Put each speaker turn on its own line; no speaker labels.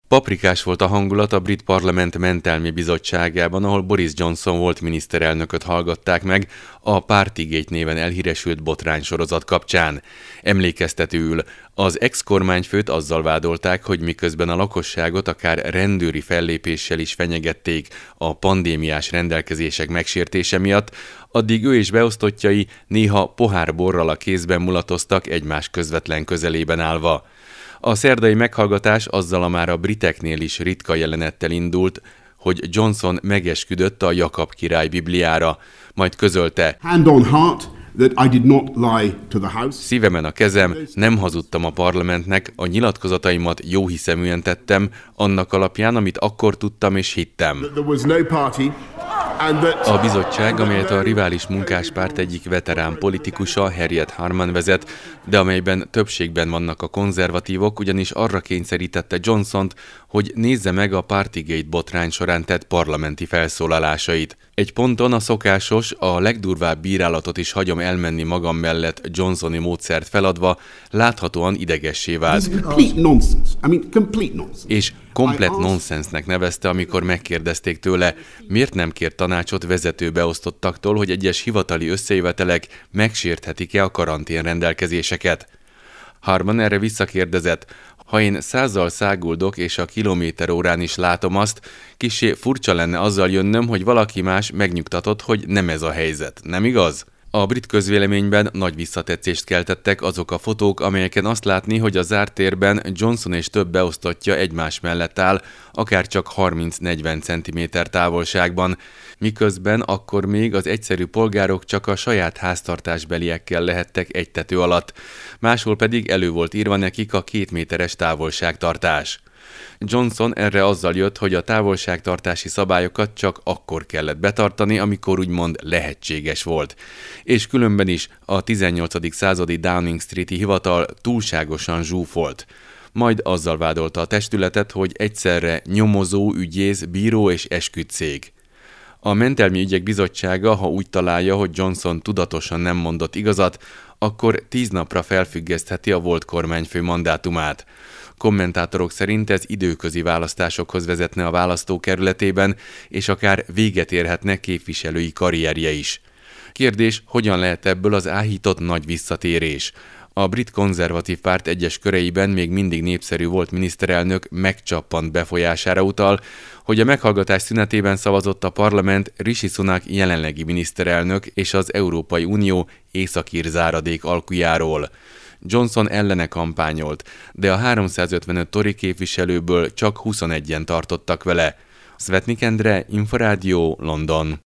Paprikás volt a hangulat a brit parlament mentelmi bizottságában, ahol Boris Johnson volt miniszterelnököt hallgatták meg a Partygate néven elhíresült botránysorozat kapcsán. Emlékeztetőül az ex-kormányfőt azzal vádolták, hogy miközben a lakosságot akár rendőri fellépéssel is fenyegették a pandémiás rendelkezések megsértése miatt, addig ő és beosztottjai néha pohár borral a kézben mulatoztak egymás közvetlen közelében állva. A szerdai meghallgatás azzal a már a briteknél is ritka jelenettel indult, hogy Johnson megesküdött a Jakab király Bibliára, majd közölte:
Hand on heart that I did not lie to the House.
Szívemen a kezem, nem hazudtam a parlamentnek, a nyilatkozataimat jóhiszeműen tettem, annak alapján, amit akkor tudtam és hittem. A bizottság, amelyet a rivális munkáspárt egyik veterán politikusa, Harriet Harman vezet, de amelyben többségben vannak a konzervatívok, ugyanis arra kényszerítette Johnsont, hogy nézze meg a Partygate botrány során tett parlamenti felszólalásait. Egy ponton a szokásos, a legdurvább bírálatot is hagyom elmenni magam mellett Johnsoni módszert feladva, láthatóan idegessé vált. És komplett nonsensnek nevezte, amikor megkérdezték tőle, miért nem kért tanácsot vezető beosztottaktól, hogy egyes hivatali összejövetelek megsérthetik-e a karantén rendelkezéseket. Harman erre visszakérdezett: ha én 100-zal száguldok és a kilométerórán is látom azt, kissé furcsa lenne azzal jönnöm, hogy valaki más megnyugtatott, hogy nem ez a helyzet, nem igaz? A brit közvéleményben nagy visszatetszést keltettek azok a fotók, amelyeken azt látni, hogy a zárt térben Johnson és több beosztottja egymás mellett áll, akár csak 30-40 cm távolságban, miközben akkor még az egyszerű polgárok csak a saját háztartásbeliekkel lehettek egy tető alatt, máshol pedig elő volt írva nekik a 2 méteres távolságtartás. Johnson erre azzal jött, hogy a távolságtartási szabályokat csak akkor kellett betartani, amikor úgymond lehetséges volt. És különben is a 18. századi Downing Street-i hivatal túlságosan zsúfolt. Majd azzal vádolta a testületet, hogy egyszerre nyomozó, ügyész, bíró és esküdtcég. A mentelmi ügyek bizottsága, ha úgy találja, hogy Johnson tudatosan nem mondott igazat, akkor 10 napra felfüggesztheti a volt kormányfő mandátumát. Kommentátorok szerint ez időközi választásokhoz vezetne a választókerületében, és akár véget érhetne képviselői karrierje is. Kérdés, hogyan lehet ebből az áhított nagy visszatérés? A brit konzervatív párt egyes köreiben még mindig népszerű volt miniszterelnök megcsappant befolyására utal, hogy a meghallgatás szünetében szavazott a parlament Rishi Sunak jelenlegi miniszterelnök és az Európai Unió északír záradék alkujáról. Johnson ellene kampányolt, de a 355 tori képviselőből csak 21-en tartottak vele. Svetnik Endre, Inforádió, London.